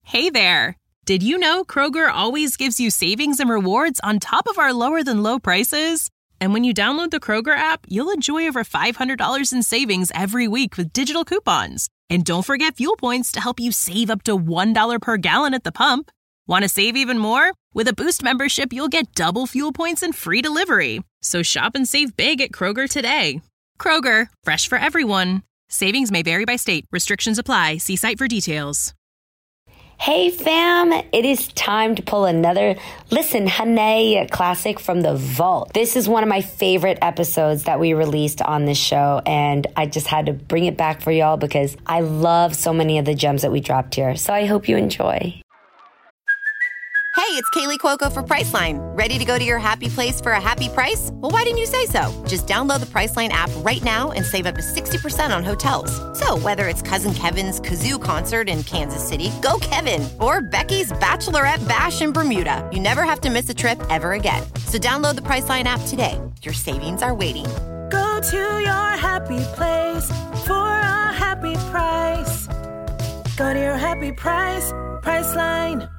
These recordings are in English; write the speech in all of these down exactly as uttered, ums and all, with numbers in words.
Hey there! Did you know Kroger always gives you savings and rewards on top of our lower-than-low prices? And when you download the Kroger app, you'll enjoy over five hundred dollars in savings every week with digital coupons. And don't forget fuel points to help you save up to one dollar per gallon at the pump. Want to save even more? With a Boost membership, you'll get double fuel points and free delivery. So shop and save big at Kroger today. Kroger, fresh for everyone. Savings may vary by state. Restrictions apply. See site for details. Hey fam, it is time to pull another Listen Honey classic from the vault. This is one of my favorite episodes that we released on this show, and I just had to bring it back for y'all because I love so many of the gems that we dropped here. So I hope you enjoy. Hey, it's Kaylee Cuoco for Priceline. Ready to go to your happy place for a happy price? Well, why didn't you say so? Just download the Priceline app right now and save up to sixty percent on hotels. So whether it's Cousin Kevin's Kazoo Concert in Kansas City, go Kevin, or Becky's Bachelorette Bash in Bermuda, you never have to miss a trip ever again. So download the Priceline app today. Your savings are waiting. Go to your happy place for a happy price. Go to your happy price, Priceline.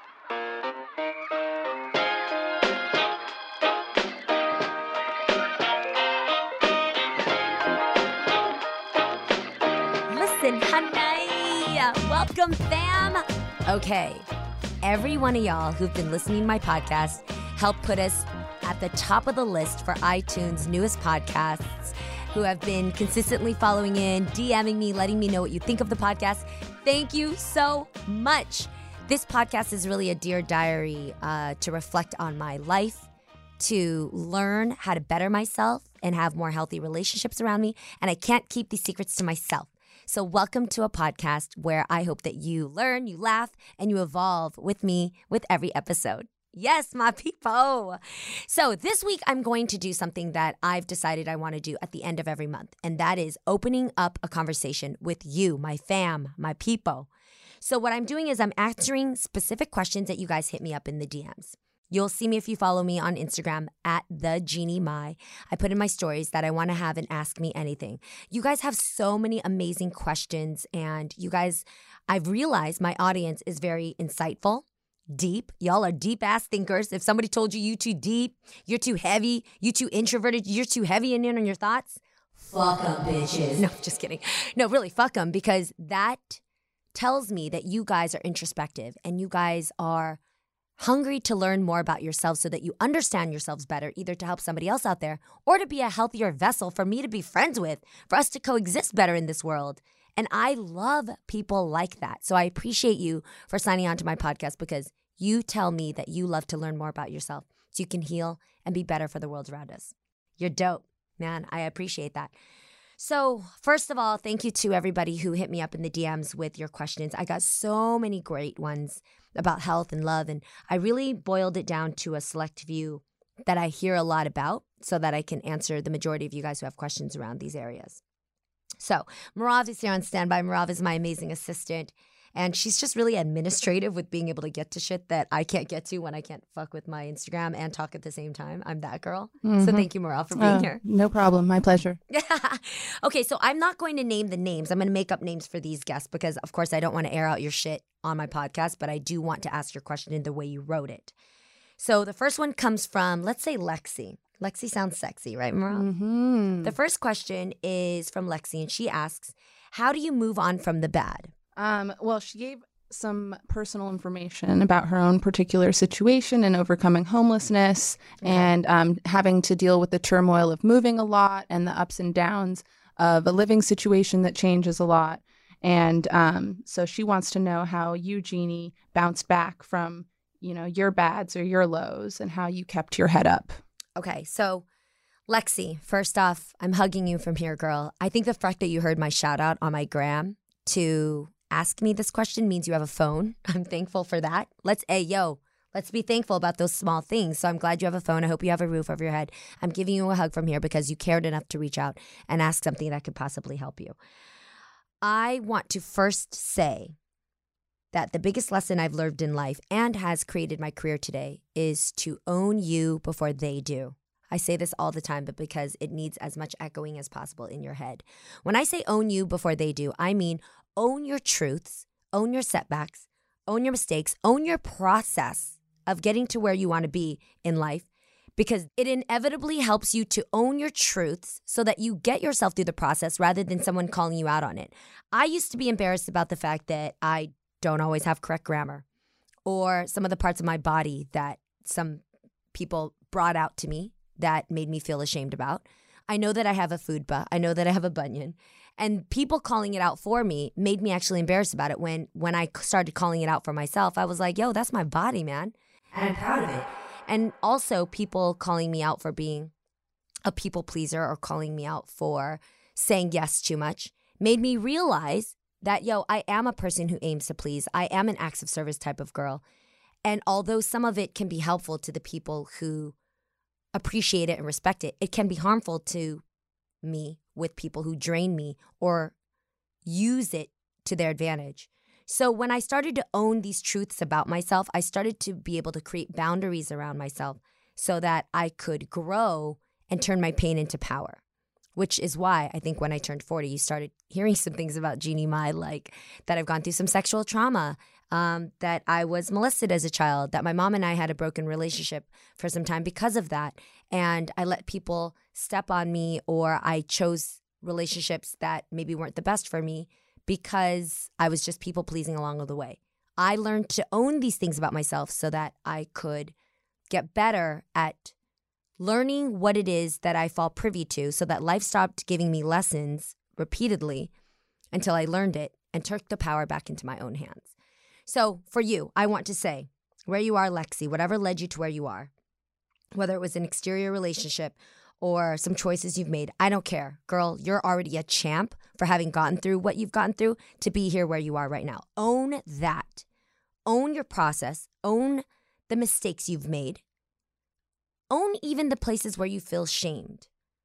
Listen, honey. Welcome, fam. Okay, every one of y'all who've been listening to my podcast helped put us at the top of the list for iTunes' newest podcasts, who have been consistently following in, DMing me, letting me know what you think of the podcast. Thank you so much. This podcast is really a Dear Diary uh, to reflect on my life, to learn how to better myself and have more healthy relationships around me. And I can't keep these secrets to myself. So welcome to a podcast where I hope that you learn, you laugh, and you evolve with me with every episode. Yes, my people. So this week I'm going to do something that I've decided I want to do at the end of every month, and that is opening up a conversation with you, my fam, my people. So what I'm doing is I'm answering specific questions that you guys hit me up in the D Ms. You'll see me if you follow me on Instagram at the Jeannie Mai. I put in my stories that I want to have an Ask Me Anything. You guys have so many amazing questions, and you guys, I've realized my audience is very insightful, deep. Y'all are deep ass thinkers. If somebody told you you too deep, you're too heavy, you too introverted, you're too heavy in on your thoughts, fuck them, bitches. No, just kidding. No, really, fuck them, because that tells me that you guys are introspective and you guys are hungry to learn more about yourselves so that you understand yourselves better, either to help somebody else out there or to be a healthier vessel for me to be friends with, for us to coexist better in this world. And I love people like that. So I appreciate you for signing on to my podcast, because you tell me that you love to learn more about yourself so you can heal and be better for the world around us. You're dope, man. I appreciate that. So first of all, thank you to everybody who hit me up in the D Ms with your questions. I got so many great ones about health and love, and I really boiled it down to a select few that I hear a lot about so that I can answer the majority of you guys who have questions around these areas. So Marav is here on standby. Marav is my amazing assistant, and she's just really administrative with being able to get to shit that I can't get to when I can't fuck with my Instagram and talk at the same time. I'm that girl. Mm-hmm. So thank you, Marav, for being uh, here. No problem. My pleasure. Okay, so I'm not going to name the names. I'm going to make up names for these guests because, of course, I don't want to air out your shit on my podcast, but I do want to ask your question in the way you wrote it. So the first one comes from, let's say, Lexi. Lexi sounds sexy, right, Marav? Mm-hmm. The first question is from Lexi, and she asks, how do you move on from the bad? Um, well, she gave some personal information about her own particular situation and overcoming homelessness okay. and um, having to deal with the turmoil of moving a lot and the ups and downs of a living situation that changes a lot. And um, so she wants to know how you, Jeannie, bounced back from, you know, your bads or your lows and how you kept your head up. Okay, so Lexi, first off, I'm hugging you from here, girl. I think the fact that you heard my shout out on my gram to ask me this question means you have a phone. I'm thankful for that. Let's, hey, yo, let's be thankful about those small things. So I'm glad you have a phone. I hope you have a roof over your head. I'm giving you a hug from here because you cared enough to reach out and ask something that could possibly help you. I want to first say that the biggest lesson I've learned in life and has created my career today is to own you before they do. I say this all the time, but because it needs as much echoing as possible in your head. When I say own you before they do, I mean own your truths, own your setbacks, own your mistakes, own your process of getting to where you want to be in life, because it inevitably helps you to own your truths so that you get yourself through the process rather than someone calling you out on it. I used to be embarrassed about the fact that I don't always have correct grammar, or some of the parts of my body that some people brought out to me that made me feel ashamed about. I know that I have a fupa. I know that I have a bunion. And people calling it out for me made me actually embarrassed about it. When when I started calling it out for myself, I was like, yo, that's my body, man. And I'm proud of it. And also people calling me out for being a people pleaser or calling me out for saying yes too much made me realize that, yo, I am a person who aims to please. I am an acts of service type of girl. And although some of it can be helpful to the people who appreciate it and respect it, it can be harmful to me with people who drain me or use it to their advantage. So when I started to own these truths about myself, I started to be able to create boundaries around myself so that I could grow and turn my pain into power, which is why I think when I turned forty, you started hearing some things about Jeannie Mai, like that I've gone through some sexual trauma, um, that I was molested as a child, that my mom and I had a broken relationship for some time because of that. And I let people step on me, or I chose relationships that maybe weren't the best for me because I was just people pleasing along the way. I learned to own these things about myself so that I could get better at learning what it is that I fall privy to, so that life stopped giving me lessons repeatedly until I learned it and took the power back into my own hands. So for you, I want to say, where you are, Lexi, whatever led you to where you are, whether it was an exterior relationship or some choices you've made, I don't care. Girl, you're already a champ for having gotten through what you've gotten through to be here where you are right now. Own that. Own your process. Own the mistakes you've made. Own even the places where you feel shamed.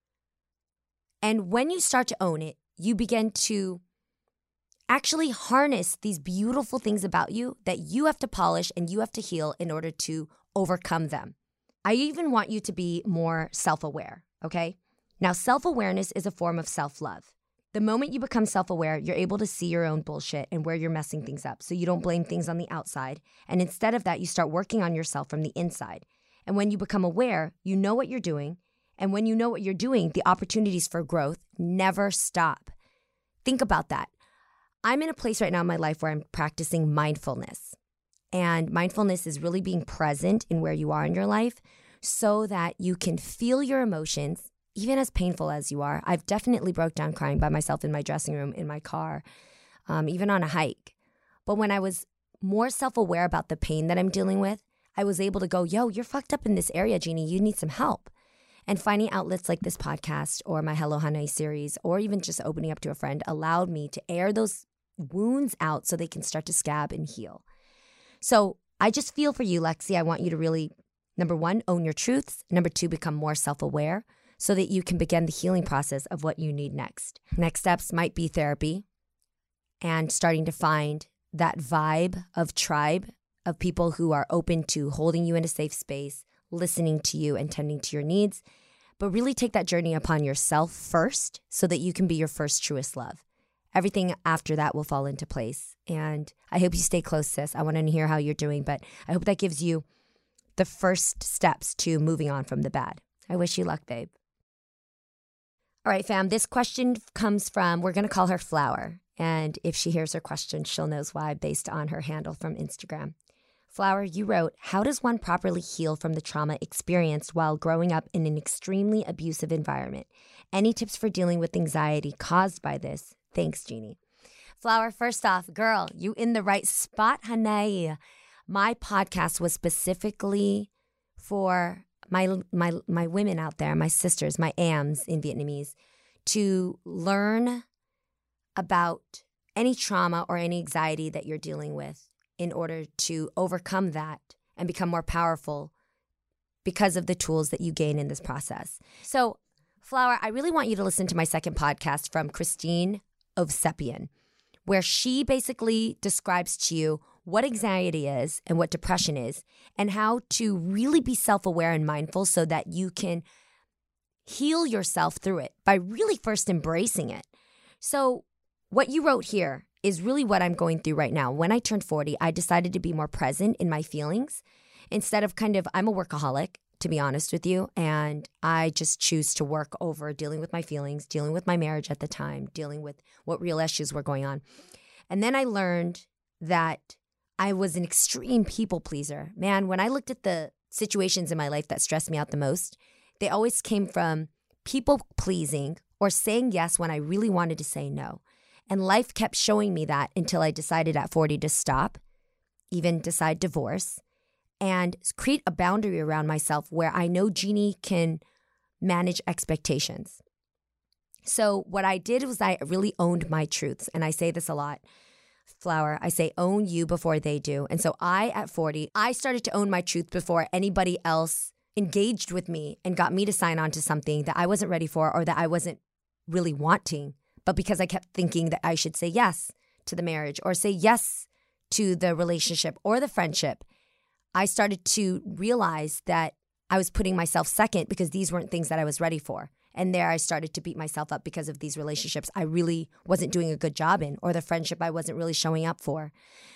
And when you start to own it, you begin to actually harness these beautiful things about you that you have to polish and you have to heal in order to overcome them. I even want you to be more self-aware, okay? Now, self-awareness is a form of self-love. The moment you become self-aware, you're able to see your own bullshit and where you're messing things up, so you don't blame things on the outside. And instead of that, you start working on yourself from the inside. And when you become aware, you know what you're doing. And when you know what you're doing, the opportunities for growth never stop. Think about that. I'm in a place right now in my life where I'm practicing mindfulness. And mindfulness is really being present in where you are in your life so that you can feel your emotions, even as painful as you are. I've definitely broke down crying by myself in my dressing room, in my car, um, even on a hike. But when I was more self-aware about the pain that I'm dealing with, I was able to go, yo, you're fucked up in this area, Jeannie. You need some help. And finding outlets like this podcast or my Hello Hanae series, or even just opening up to a friend, allowed me to air those wounds out so they can start to scab and heal. So I just feel for you, Lexi. I want you to really, number one, own your truths. Number two, become more self-aware so that you can begin the healing process of what you need next. Next steps might be therapy and starting to find that vibe of tribe of people who are open to holding you in a safe space, listening to you and tending to your needs. But really take that journey upon yourself first so that you can be your first truest love. Everything after that will fall into place. And I hope you stay close, sis. I want to hear how you're doing, but I hope that gives you the first steps to moving on from the bad. I wish you luck, babe. All right, fam, this question comes from, we're going to call her Flower. And if she hears her question, she'll know why based on her handle from Instagram. Flower, you wrote, how does one properly heal from the trauma experienced while growing up in an extremely abusive environment? Any tips for dealing with anxiety caused by this? Thanks, Jeannie. Flower, first off, girl, you in the right spot, Hanae. My podcast was specifically for my my my women out there, my sisters, my ams in Vietnamese, to learn about any trauma or any anxiety that you're dealing with in order to overcome that and become more powerful because of the tools that you gain in this process. So, Flower, I really want you to listen to my second podcast from Christine Ovsepian, where she basically describes to you what anxiety is and what depression is and how to really be self-aware and mindful so that you can heal yourself through it by really first embracing it. So what you wrote here is really what I'm going through right now. When I turned forty, I decided to be more present in my feelings instead of kind of, I'm a workaholic, to be honest with you, and I just choose to work over dealing with my feelings, dealing with my marriage at the time, dealing with what real issues were going on. And then I learned that I was an extreme people pleaser. Man, when I looked at the situations in my life that stressed me out the most, they always came from people pleasing or saying yes when I really wanted to say no. And life kept showing me that until I decided at forty to stop, even decide divorce, and create a boundary around myself where I know Jeannie can manage expectations. So what I did was I really owned my truths. And I say this a lot, Flower, I say own you before they do. And so I, at forty, I started to own my truth before anybody else engaged with me and got me to sign on to something that I wasn't ready for or that I wasn't really wanting. But because I kept thinking that I should say yes to the marriage or say yes to the relationship or the friendship, I started to realize that I was putting myself second because these weren't things that I was ready for. And there I started to beat myself up because of these relationships I really wasn't doing a good job in, or the friendship I wasn't really showing up for.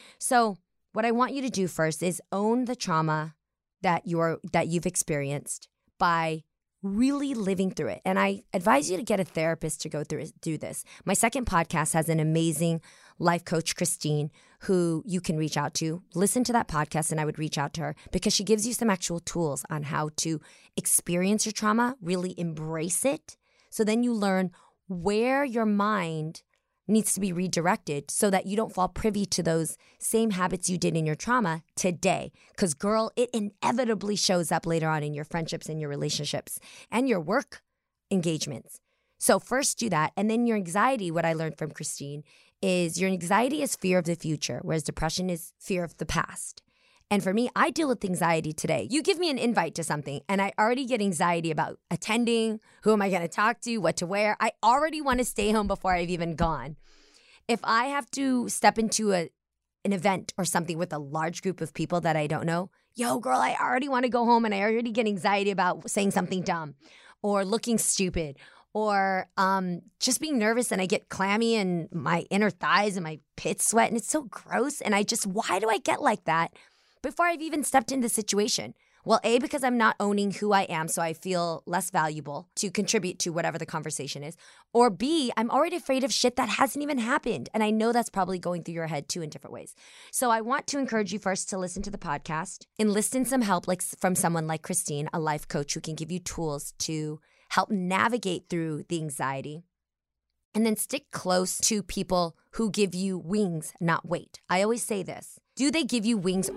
So what I want you to do first is own the trauma that you're that you've experienced by really living through it. And I advise you to get a therapist to go through do this. My second podcast has an amazing life coach, Christine, who you can reach out to. Listen to that podcast, and I would reach out to her because she gives you some actual tools on how to experience your trauma, really embrace it. So then you learn where your mind needs to be redirected so that you don't fall privy to those same habits you did in your trauma today. Because, girl, it inevitably shows up later on in your friendships and your relationships and your work engagements. So first do that. And then your anxiety, what I learned from Christine, is your anxiety is fear of the future, whereas depression is fear of the past. And for me, I deal with anxiety today. You give me an invite to something, and I already get anxiety about attending, who am I going to talk to, what to wear. I already want to stay home before I've even gone. If I have to step into a an event or something with a large group of people that I don't know, yo, girl, I already want to go home, and I already get anxiety about saying something dumb or looking stupid or um, just being nervous, and I get clammy and my inner thighs and my pits sweat, and it's so gross. And I just, why do I get like that before I've even stepped into the situation? Well, A, because I'm not owning who I am, so I feel less valuable to contribute to whatever the conversation is. Or B, I'm already afraid of shit that hasn't even happened. And I know that's probably going through your head too in different ways. So I want to encourage you first to listen to the podcast, enlist in some help like from someone like Christine, a life coach who can give you tools to help navigate through the anxiety. And then stick close to people who give you wings, not weight. I always say this. Do they give you wings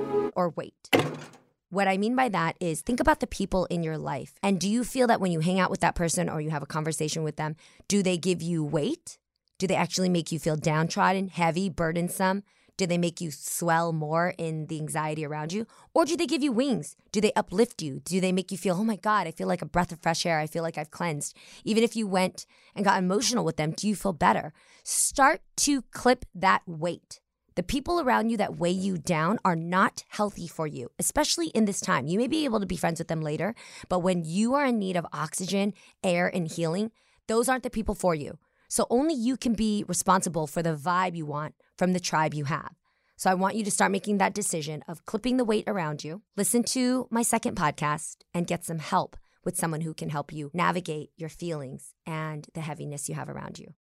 or weight? What I mean by that is think about the people in your life. And do you feel that when you hang out with that person or you have a conversation with them, do they give you weight? Do they actually make you feel downtrodden, heavy, burdensome? Do they make you swell more in the anxiety around you? Or do they give you wings? Do they uplift you? Do they make you feel, oh my God, I feel like a breath of fresh air. I feel like I've cleansed. Even if you went and got emotional with them, do you feel better? Start to clip that weight. The people around you that weigh you down are not healthy for you, especially in this time. You may be able to be friends with them later, but when you are in need of oxygen, air, and healing, those aren't the people for you. So only you can be responsible for the vibe you want from the tribe you have. So I want you to start making that decision of clipping the weight around you. Listen to my second podcast and get some help with someone who can help you navigate your feelings and the heaviness you have around you.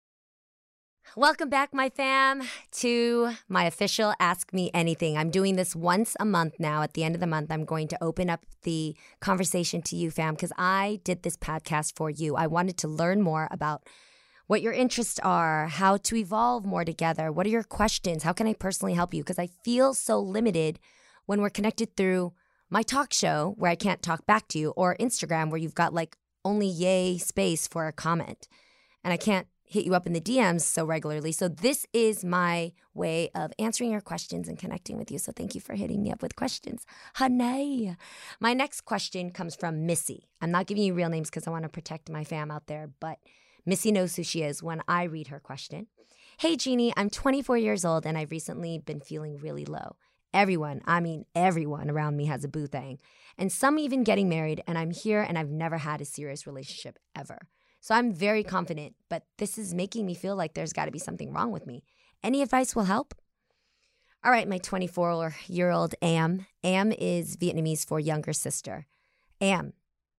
Welcome back, my fam, to my official Ask Me Anything. I'm doing this once a month now. At the end of the month, I'm going to open up the conversation to you, fam, because I did this podcast for you. I wanted to learn more about what your interests are, how to evolve more together. What are your questions? How can I personally help you? Because I feel so limited when we're connected through my talk show where I can't talk back to you, or Instagram where you've got like only yay space for a comment. And I can't hit you up in the D Ms so regularly. So this is my way of answering your questions and connecting with you. So thank you for hitting me up with questions. Honey. My next question comes from Missy. I'm not giving you real names because I want to protect my fam out there, but Missy knows who she is when I read her question. Hey, Jeannie, I'm twenty-four years old and I've recently been feeling really low. Everyone, I mean everyone around me has a boo thing, and some even getting married, and I'm here and I've never had a serious relationship ever. So I'm very confident, but this is making me feel like there's got to be something wrong with me. Any advice will help. All right, my twenty-four-year-old Am. Am is Vietnamese for younger sister. Am.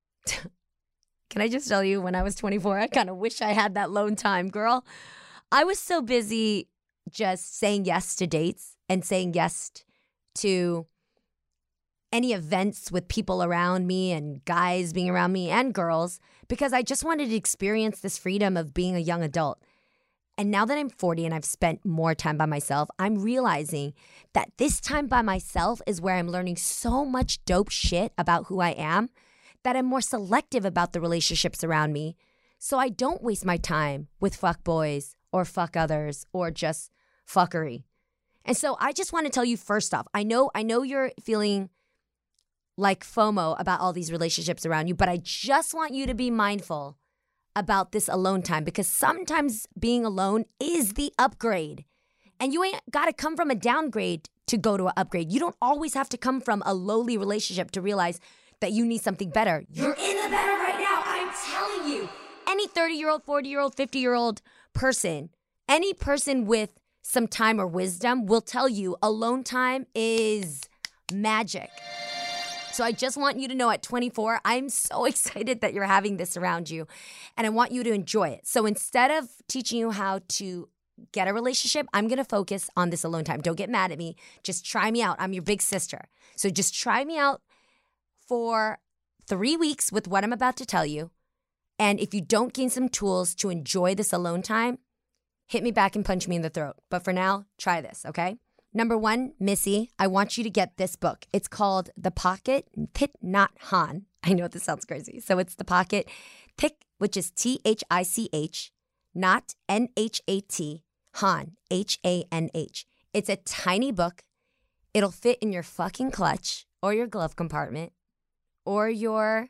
Can I just tell you, when I was twenty-four, I kind of wish I had that alone time, girl. I was so busy just saying yes to dates and saying yes to any events with people around me and guys being around me and girls, because I just wanted to experience this freedom of being a young adult. And now that I'm forty and I've spent more time by myself, I'm realizing that this time by myself is where I'm learning so much dope shit about who I am, that I'm more selective about the relationships around me, so I don't waste my time with fuck boys or fuck others or just fuckery. And so I just want to tell you, first off, I know I know you're feeling like FOMO about all these relationships around you, but I just want you to be mindful about this alone time, because sometimes being alone is the upgrade. And you ain't got to come from a downgrade to go to an upgrade. You don't always have to come from a lowly relationship to realize that you need something better. You're in the better right now, I'm telling you. Any thirty-year-old, forty-year-old, fifty-year-old person, any person with some time or wisdom will tell you alone time is magic. So I just want you to know, at twenty-four, I'm so excited that you're having this around you, and I want you to enjoy it. So instead of teaching you how to get a relationship, I'm going to focus on this alone time. Don't get mad at me. Just try me out. I'm your big sister. So just try me out for three weeks with what I'm about to tell you. And if you don't gain some tools to enjoy this alone time, hit me back and punch me in the throat. But for now, try this, okay? Number one, Missy, I want you to get this book. It's called The Pocket Thich Nhat Hanh. I know this sounds crazy. So it's The Pocket Thich, which is T H I C H, Nhat, N H A T, Hanh, H A N H. It's a tiny book. It'll fit in your fucking clutch or your glove compartment or your,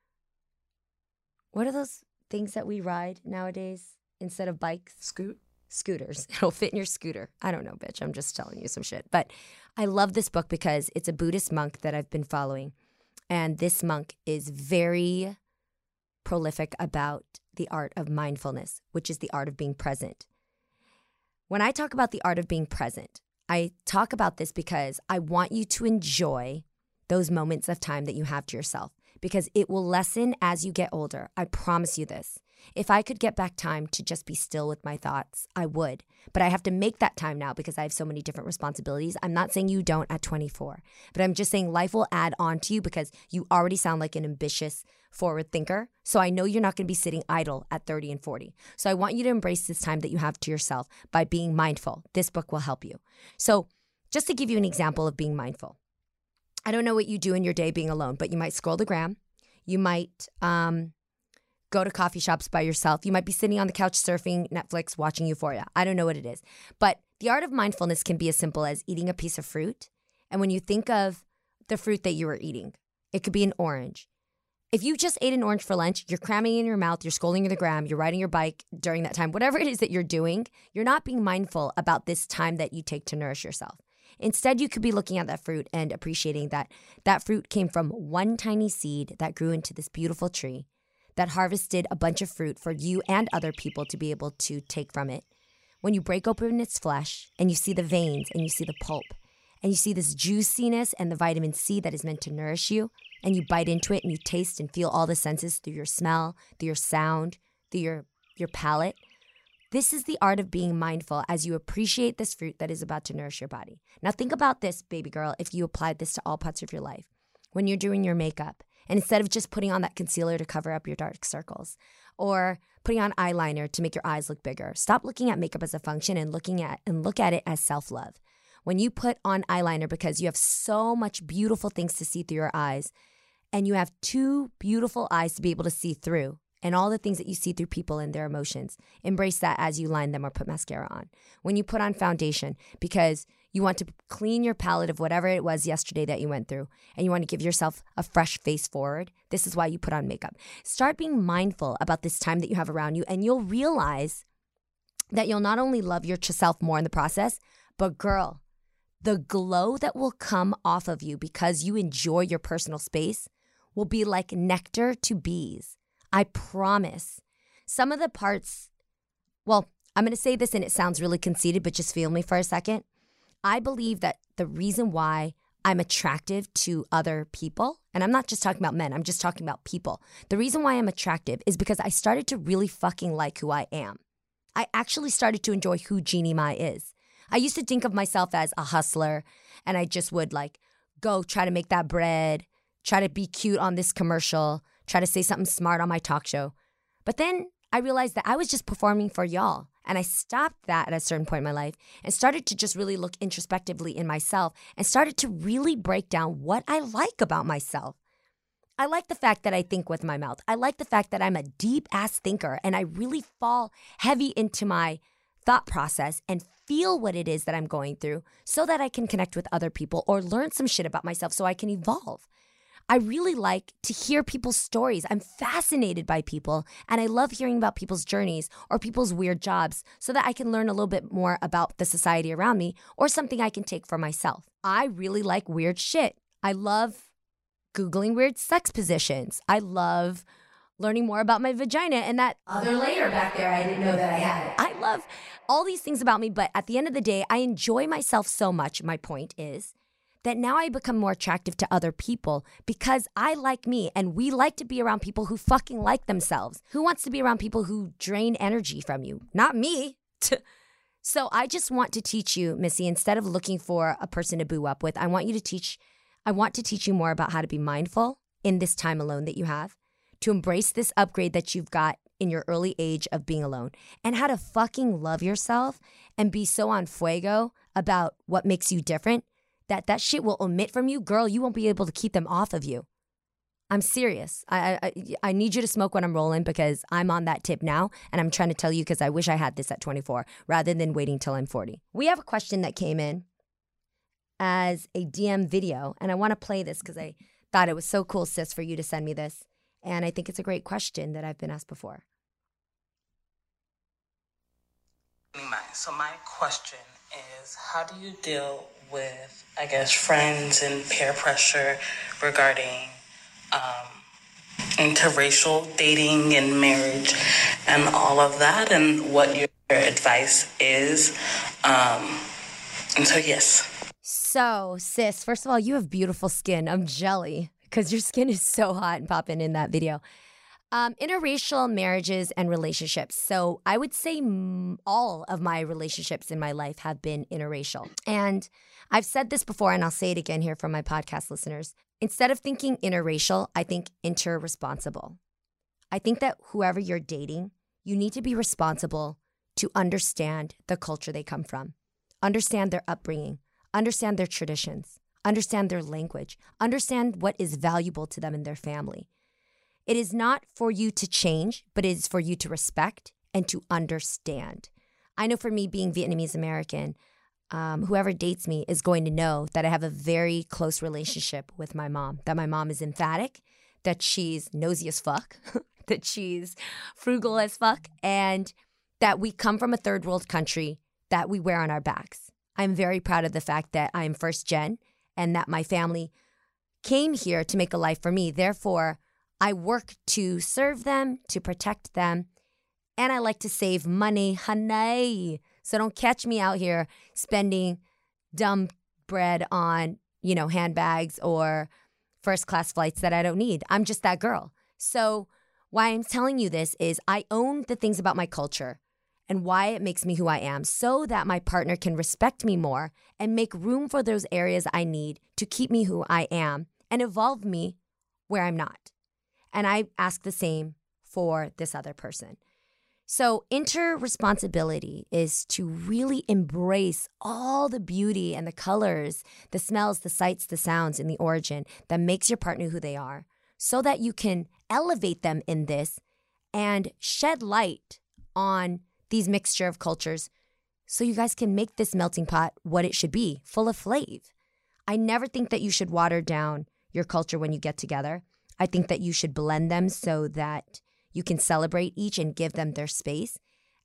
what are those things that we ride nowadays instead of bikes? Scoot. Scooters. It'll fit in your scooter. I don't know, bitch. I'm just telling you some shit. But I love this book because it's a Buddhist monk that I've been following. And this monk is very prolific about the art of mindfulness, which is the art of being present. When I talk about the art of being present, I talk about this because I want you to enjoy those moments of time that you have to yourself, because it will lessen as you get older. I promise you this. If I could get back time to just be still with my thoughts, I would. But I have to make that time now because I have so many different responsibilities. I'm not saying you don't at twenty-four, but I'm just saying life will add on to you because you already sound like an ambitious, forward thinker. So I know you're not going to be sitting idle at thirty and forty. So I want you to embrace this time that you have to yourself by being mindful. This book will help you. So just to give you an example of being mindful, I don't know what you do in your day being alone, but you might scroll the gram. You might um, go to coffee shops by yourself. You might be sitting on the couch surfing Netflix, watching Euphoria. I don't know what it is. But the art of mindfulness can be as simple as eating a piece of fruit. And when you think of the fruit that you are eating, it could be an orange. If you just ate an orange for lunch, you're cramming it in your mouth, you're scrolling the gram, you're riding your bike during that time, whatever it is that you're doing, you're not being mindful about this time that you take to nourish yourself. Instead, you could be looking at that fruit and appreciating that that fruit came from one tiny seed that grew into this beautiful tree that harvested a bunch of fruit for you and other people to be able to take from it. When you break open its flesh and you see the veins and you see the pulp and you see this juiciness and the vitamin C that is meant to nourish you, and you bite into it and you taste and feel all the senses through your smell, through your sound, through your, your palate. This is the art of being mindful as you appreciate this fruit that is about to nourish your body. Now think about this, baby girl, if you applied this to all parts of your life. When you're doing your makeup, and instead of just putting on that concealer to cover up your dark circles, or putting on eyeliner to make your eyes look bigger, stop looking at makeup as a function and looking at and look at it as self-love. When you put on eyeliner because you have so much beautiful things to see through your eyes, and you have two beautiful eyes to be able to see through, and all the things that you see through people and their emotions, embrace that as you line them or put mascara on. When you put on foundation because you want to clean your palette of whatever it was yesterday that you went through, and you want to give yourself a fresh face forward, this is why you put on makeup. Start being mindful about this time that you have around you, and you'll realize that you'll not only love yourself more in the process, but girl, the glow that will come off of you because you enjoy your personal space will be like nectar to bees. I promise. Some of the parts, well, I'm going to say this and it sounds really conceited, but just feel me for a second. I believe that the reason why I'm attractive to other people, and I'm not just talking about men, I'm just talking about people. The reason why I'm attractive is because I started to really fucking like who I am. I actually started to enjoy who Jeannie Mai is. I used to think of myself as a hustler, and I just would like go try to make that bread, try to be cute on this commercial, try to say something smart on my talk show. But then I realized that I was just performing for y'all. And I stopped that at a certain point in my life and started to just really look introspectively in myself and started to really break down what I like about myself. I like the fact that I think with my mouth. I like the fact that I'm a deep-ass thinker and I really fall heavy into my thought process and feel what it is that I'm going through so that I can connect with other people or learn some shit about myself so I can evolve. I really like to hear people's stories. I'm fascinated by people, and I love hearing about people's journeys or people's weird jobs so that I can learn a little bit more about the society around me or something I can take for myself. I really like weird shit. I love Googling weird sex positions. I love learning more about my vagina and that other layer back there I didn't know that I had. I love all these things about me, but at the end of the day, I enjoy myself so much, my point is, that now I become more attractive to other people because I like me and we like to be around people who fucking like themselves. Who wants to be around people who drain energy from you? Not me. So I just want to teach you, Missy, instead of looking for a person to boo up with, I want you to teach, I want to teach you more about how to be mindful in this time alone that you have, to embrace this upgrade that you've got in your early age of being alone, and how to fucking love yourself and be so on fuego about what makes you different that that shit will omit from you. Girl, you won't be able to keep them off of you. I'm serious. I, I I need you to smoke when I'm rolling because I'm on that tip now, and I'm trying to tell you because I wish I had this at twenty-four rather than waiting till I'm forty. We have a question that came in as a D M video, and I want to play this because I thought it was so cool, sis, for you to send me this, and I think it's a great question that I've been asked before. So my question is, how do you deal with, I guess, friends and peer pressure regarding um, interracial dating and marriage and all of that, and what your advice is? Um, and so, yes. So, sis, first of all, you have beautiful skin. I'm jelly because your skin is so hot and popping in that video. Um, interracial marriages and relationships. So I would say m- all of my relationships in my life have been interracial. And I've said this before, and I'll say it again here for my podcast listeners. Instead of thinking interracial, I think interresponsible. I think that whoever you're dating, you need to be responsible to understand the culture they come from, understand their upbringing, understand their traditions, understand their language, understand what is valuable to them and their family. It is not for you to change, but it is for you to respect and to understand. I know for me, being Vietnamese American, um, whoever dates me is going to know that I have a very close relationship with my mom, that my mom is emphatic, that she's nosy as fuck, that she's frugal as fuck, and that we come from a third world country that we wear on our backs. I'm very proud of the fact that I'm first gen and that my family came here to make a life for me. Therefore, I work to serve them, to protect them, and I like to save money, honey. So don't catch me out here spending dumb bread on, you know, handbags or first class flights that I don't need. I'm just that girl. So why I'm telling you this is I own the things about my culture and why it makes me who I am so that my partner can respect me more and make room for those areas I need to keep me who I am and evolve me where I'm not. And I ask the same for this other person. So interresponsibility is to really embrace all the beauty and the colors, the smells, the sights, the sounds, and the origin that makes your partner who they are so that you can elevate them in this and shed light on these mixture of cultures so you guys can make this melting pot what it should be, full of flavor. I never think that you should water down your culture when you get together. I think that you should blend them so that you can celebrate each and give them their space.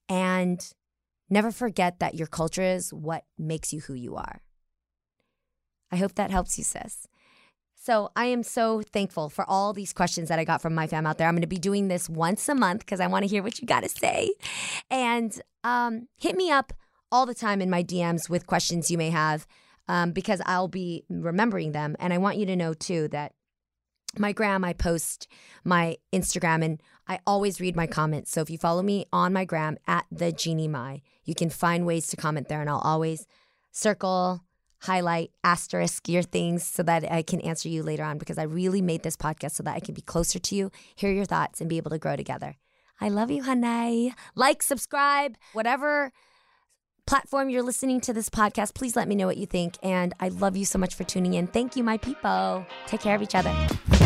And never forget that your culture is what makes you who you are. I hope that helps you, sis. So I am so thankful for all these questions that I got from my fam out there. I'm going to be doing this once a month because I want to hear what you got to say. And um, hit me up all the time in my D Ms with questions you may have um, because I'll be remembering them. And I want you to know, too, that my gram, I post my Instagram, and I always read my comments. So if you follow me on my gram, at the Jeannie Mai, you can find ways to comment there, and I'll always circle, highlight, asterisk your things so that I can answer you later on, because I really made this podcast so that I can be closer to you, hear your thoughts, and be able to grow together. I love you, honey. Like, subscribe, whatever platform you're listening to this podcast, please let me know what you think. And I love you so much for tuning in. Thank you, my people. Take care of each other.